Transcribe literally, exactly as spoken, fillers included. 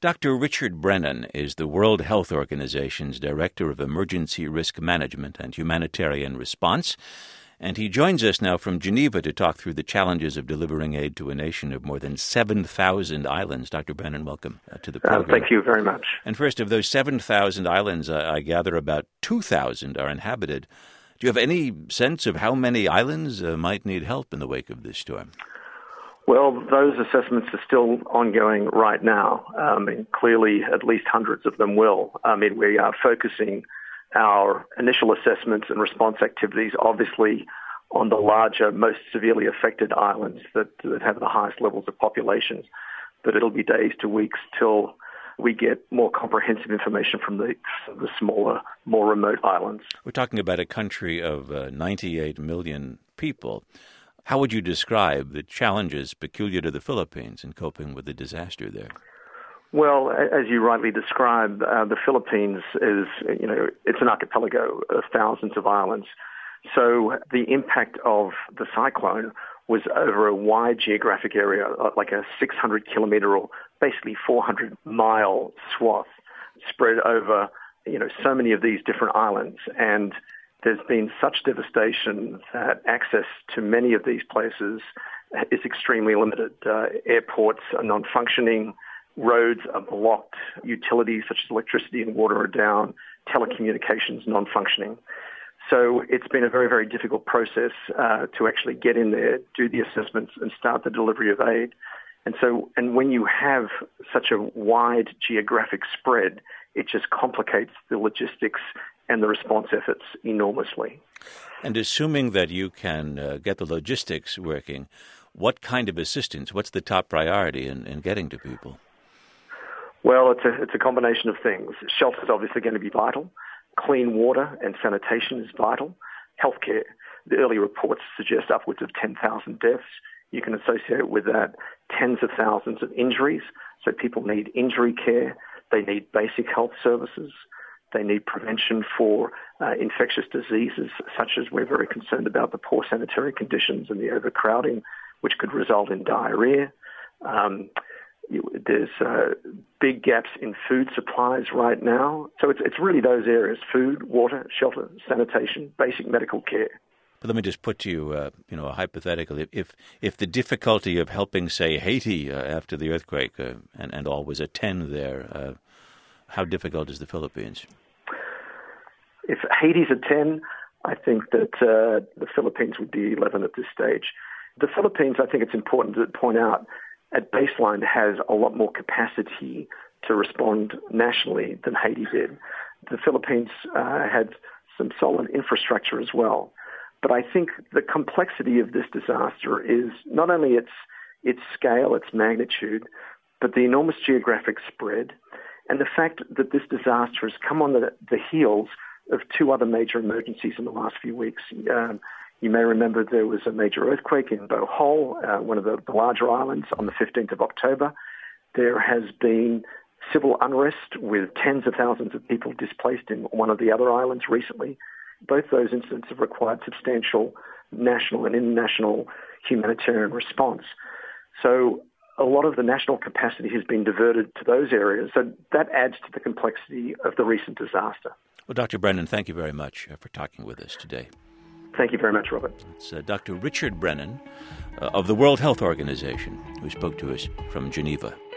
Doctor Richard Brennan is the World Health Organization's Director of Emergency Risk Management and Humanitarian Response, and he joins us now from Geneva to talk through the challenges of delivering aid to a nation of more than seven thousand islands. Doctor Brennan, welcome uh, to the program. Uh, thank you very much. And first, of those seven thousand islands, uh, I gather about two thousand are inhabited. Do you have any sense of how many islands uh, might need help in the wake of this storm? Well, those assessments are still ongoing right now. Um, and clearly, at least hundreds of them will. I mean, we are focusing our initial assessments and response activities, obviously, on the larger, most severely affected islands that, that have the highest levels of populations. But it'll be days to weeks till we get more comprehensive information from the, the smaller, more remote islands. We're talking about a country of uh, ninety-eight million people. How would you describe the challenges peculiar to the Philippines in coping with the disaster there? Well, as you rightly described, uh, the Philippines is, you know, it's an archipelago of thousands of islands. So the impact of the cyclone was over a wide geographic area, like a six hundred kilometer or basically four hundred mile swath spread over, you know, so many of these different islands. And there's been such devastation that access to many of these places is extremely limited. Uh, airports are non-functioning, roads are blocked, utilities such as electricity and water are down, telecommunications non-functioning. So it's been a very, very difficult process uh, to actually get in there, do the assessments, and start the delivery of aid. And so, and when you have such a wide geographic spread, it just complicates the logistics and the response efforts enormously. And assuming that you can uh, get the logistics working, what kind of assistance, what's the top priority in, in getting to people? Well, it's a, it's a combination of things. Shelter is obviously going to be vital. Clean water and sanitation is vital. Healthcare, the early reports suggest upwards of ten thousand deaths. You can associate with that tens of thousands of injuries. So people need injury care. They need basic health services. They need prevention for uh, infectious diseases, such as we're very concerned about the poor sanitary conditions and the overcrowding, which could result in diarrhea. Um, you, there's uh, big gaps in food supplies right now. So it's, it's really those areas: food, water, shelter, sanitation, basic medical care. But let me just put to you, uh, you know, a hypothetical. If if the difficulty of helping, say, Haiti uh, after the earthquake uh, and, and all was a ten there, uh, how difficult is the Philippines? If Haiti's a ten, I think that uh, the Philippines would be eleven at this stage. The Philippines, I think it's important to point out, at baseline has a lot more capacity to respond nationally than Haiti did. The Philippines uh, had some solid infrastructure as well. But I think the complexity of this disaster is not only its its scale, its magnitude, but the enormous geographic spread, and the fact that this disaster has come on the, the heels of two other major emergencies in the last few weeks. Um, you may remember there was a major earthquake in Bohol, uh, one of the, the larger islands, on the fifteenth of October. There has been civil unrest with tens of thousands of people displaced in one of the other islands recently. Both those incidents have required substantial national and international humanitarian response. So a lot of the national capacity has been diverted to those areas. So that adds to the complexity of the recent disaster. Well, Doctor Brennan, thank you very much for talking with us today. Thank you very much, Robert. It's uh, Doctor Richard Brennan uh, of the World Health Organization who spoke to us from Geneva.